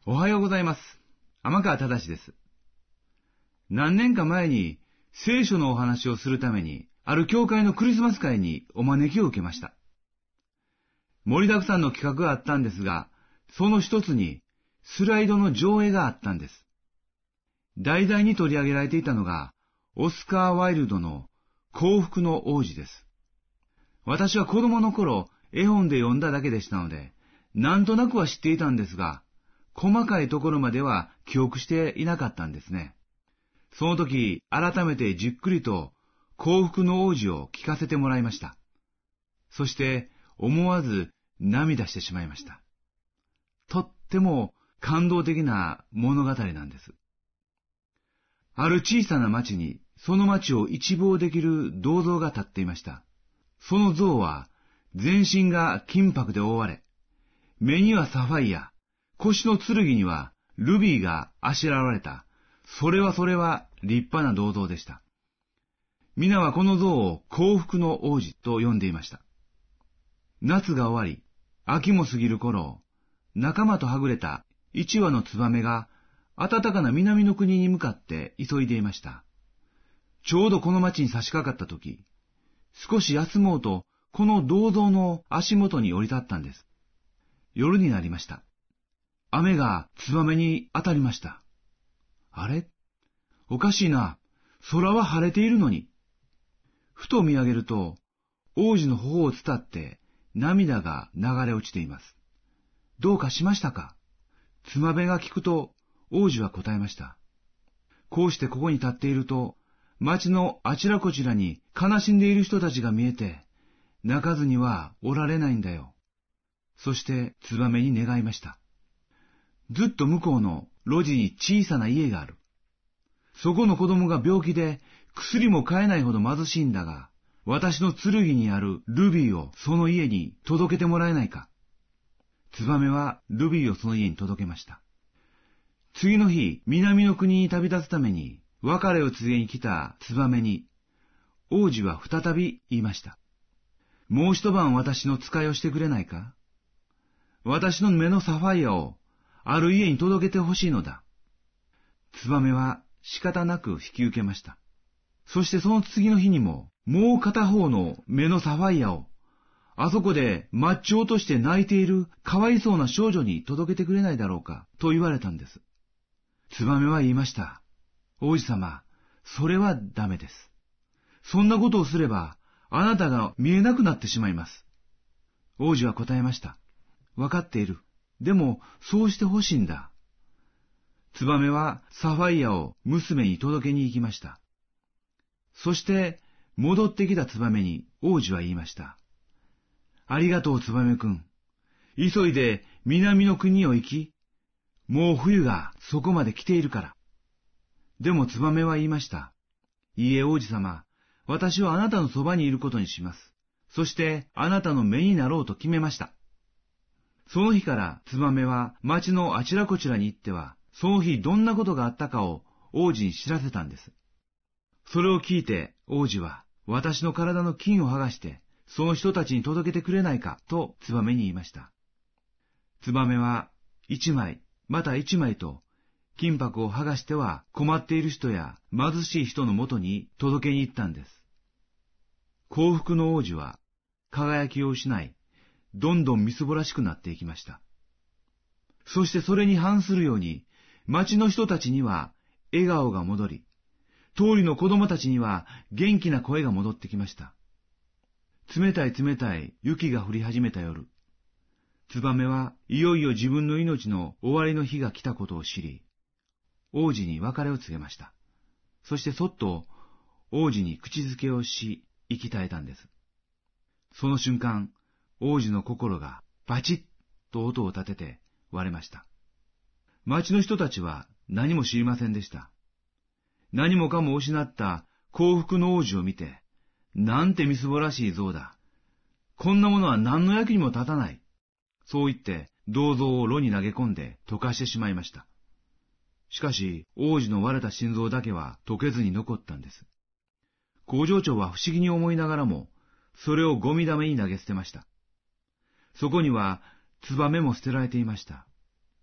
おはようございます。天川忠です。何年か前に聖書のお話をするために、ある教会のクリスマス会にお招きを受けました。盛りだくさんの企画があったんですが、その一つにスライドの上映があったんです。題材に取り上げられていたのが、オスカー・ワイルドの幸福の王子です。私は子供の頃、絵本で読んだだけでしたので、なんとなくは知っていたんですが、細かいところまでは記憶していなかったんですね。その時、改めてじっくりと幸福の王子を聞かせてもらいました。そして思わず涙してしまいました。とっても感動的な物語なんです。ある小さな町に、その町を一望できる銅像が立っていました。その像は全身が金箔で覆われ、目にはサファイア、腰の剣にはルビーがあしらわれた、それは立派な銅像でした。皆はこの像を幸福の王子と呼んでいました。夏が終わり、秋も過ぎる頃、仲間とはぐれた一羽のツバメが暖かな南の国に向かって急いでいました。ちょうどこの町に差し掛かった時、少し休もうとこの銅像の足元に降り立ったんです。夜になりました。雨がツバメに当たりました。あれ？おかしいな。空は晴れているのに。ふと見上げると、王子の頬を伝って涙が流れ落ちています。どうかしましたか？ツバメが聞くと、王子は答えました。こうしてここに立っていると、町のあちらこちらに悲しんでいる人たちが見えて、泣かずにはおられないんだよ。そしてツバメに願いました。ずっと向こうの路地に小さな家がある。そこの子供が病気で薬も買えないほど貧しいんだが、私の剣にあるルビーをその家に届けてもらえないか。ツバメはルビーをその家に届けました。次の日、南の国に旅立つために別れを告げに来たツバメに、王子は再び言いました。もう一晩私の使いをしてくれないか？私の目のサファイアをある家に届けてほしいのだ。ツバメは仕方なく引き受けました。そしてその次の日にも、もう片方の目のサファイアを、あそこでマッチョとして泣いているかわいそうな少女に届けてくれないだろうか、と言われたんです。ツバメは言いました。王子様、それはダメです。そんなことをすれば、あなたが見えなくなってしまいます。王子は答えました。わかっている。でも、そうしてほしいんだ。ツバメはサファイアを娘に届けに行きました。そして、戻ってきたツバメに王子は言いました。ありがとうツバメくん。急いで南の国を行き、もう冬がそこまで来ているから。でもツバメは言いました。いいえ王子様、私はあなたのそばにいることにします。そしてあなたの目になろうと決めました。その日からツバメは町のあちらこちらに行っては、その日どんなことがあったかを王子に知らせたんです。それを聞いて王子は、私の体の菌を剥がして、その人たちに届けてくれないかとツバメに言いました。ツバメは一枚、また一枚と、金箔を剥がしては困っている人や貧しい人のもとに届けに行ったんです。幸福の王子は輝きを失い、どんどんみすぼらしくなっていきました。そしてそれに反するように、町の人たちには笑顔が戻り、通りの子供たちには元気な声が戻ってきました。冷たい雪が降り始めた夜、ツバメはいよいよ自分の命の終わりの日が来たことを知り、王子に別れを告げました。そしてそっと王子に口づけをし、息絶えたんです。その瞬間、王子の心がバチッと音を立てて割れました。町の人たちは何も知りませんでした。何もかも失った幸福の王子を見て、なんてみすぼらしい像だ。こんなものは何の役にも立たない。そう言って銅像を炉に投げ込んで溶かしてしまいました。しかし王子の割れた心臓だけは溶けずに残ったんです。工場長は不思議に思いながらも、それをゴミ溜めに投げ捨てました。そこにはツバメも捨てられていました。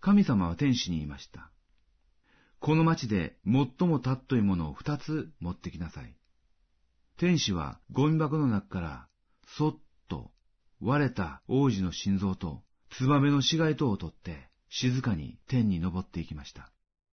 神様は天使に言いました。この町で最も尊いものを2つ持ってきなさい。天使はゴミ箱の中からそっと割れた王子の心臓とツバメの死骸等を取って静かに天に昇っていきました。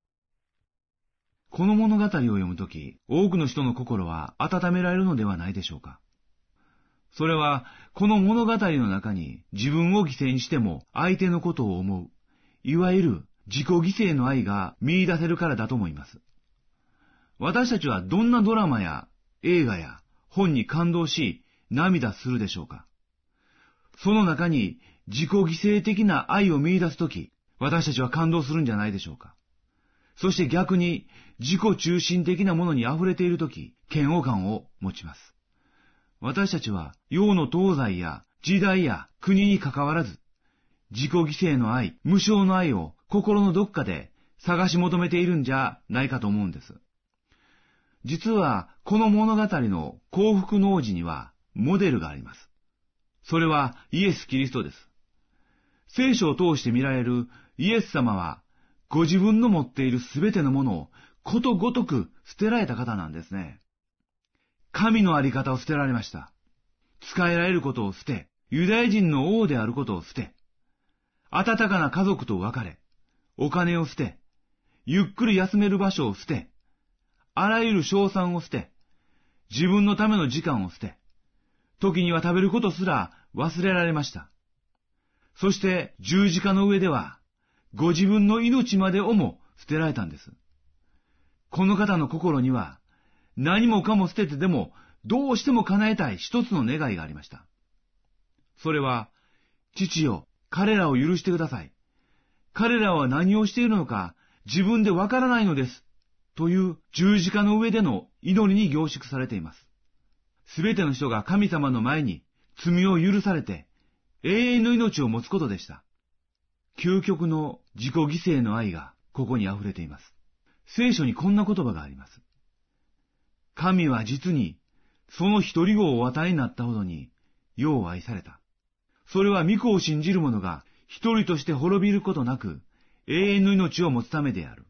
この物語を読むとき、多くの人の心は温められるのではないでしょうか。それは、この物語の中に自分を犠牲にしても相手のことを思う、いわゆる自己犠牲の愛が見出せるからだと思います。私たちはどんなドラマや映画や本に感動し涙するでしょうか。その中に自己犠牲的な愛を見出すとき、私たちは感動するんじゃないでしょうか。そして逆に自己中心的なものに溢れているとき、嫌悪感を持ちます。私たちは世の東西や時代や国に関わらず、自己犠牲の愛、無償の愛を心のどっかで探し求めているんじゃないかと思うんです。実はこの物語の幸福の王子にはモデルがあります。それはイエス・キリストです。聖書を通して見られるイエス様はご自分の持っているすべてのものをことごとく捨てられた方なんですね。神のあり方を捨てられました。仕えられることを捨て、ユダヤ人の王であることを捨て、温かな家族と別れ、お金を捨て、ゆっくり休める場所を捨て、あらゆる賞賛を捨て、自分のための時間を捨て、時には食べることすら忘れられました。そして十字架の上では、ご自分の命までをも捨てられたんです。この方の心には、何もかも捨ててでも、どうしても叶えたい一つの願いがありました。それは、父よ、彼らを許してください。彼らは何をしているのか、自分でわからないのです。という十字架の上での祈りに凝縮されています。すべての人が神様の前に罪を許されて、永遠の命を持つことでした。究極の自己犠牲の愛がここに溢れています。聖書にこんな言葉があります。神は実にその一人子をお与えになったほどに世を愛された。それは御子を信じる者が一人として滅びることなく永遠の命を持つためである。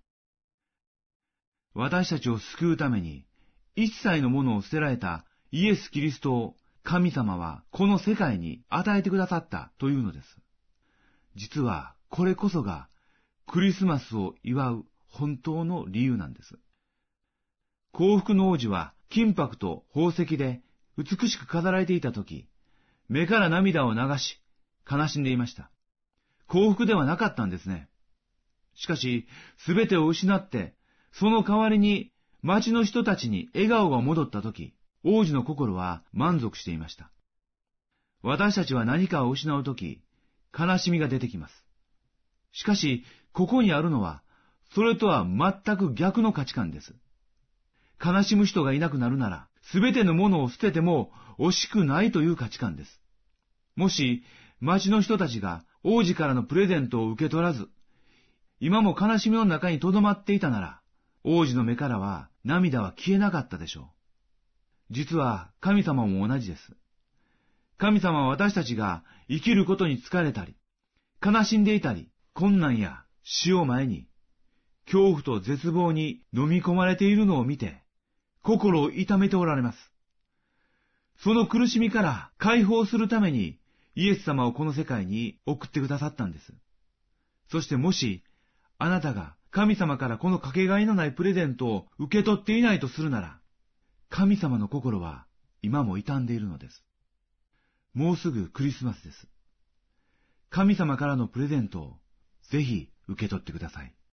私たちを救うために一切のものを捨てられたイエス・キリストを神様はこの世界に与えてくださったというのです。実はこれこそがクリスマスを祝う本当の理由なんです。幸福の王子は金箔と宝石で美しく飾られていたとき、目から涙を流し、悲しんでいました。幸福ではなかったんですね。しかし、すべてを失って、その代わりに町の人たちに笑顔が戻ったとき、王子の心は満足していました。私たちは何かを失うとき、悲しみが出てきます。しかし、ここにあるのは、それとは全く逆の価値観です。悲しむ人がいなくなるなら、すべてのものを捨てても惜しくないという価値観です。もし、町の人たちが王子からのプレゼントを受け取らず、今も悲しみの中に留まっていたなら、王子の目からは涙は消えなかったでしょう。実は神様も同じです。神様は私たちが生きることに疲れたり、悲しんでいたり、困難や死を前に、恐怖と絶望に飲み込まれているのを見て、心を痛めておられます。その苦しみから解放するために、イエス様をこの世界に送ってくださったんです。そしてもし、あなたが神様からこのかけがえのないプレゼントを受け取っていないとするなら、神様の心は今も傷んでいるのです。もうすぐクリスマスです。神様からのプレゼントをぜひ受け取ってください。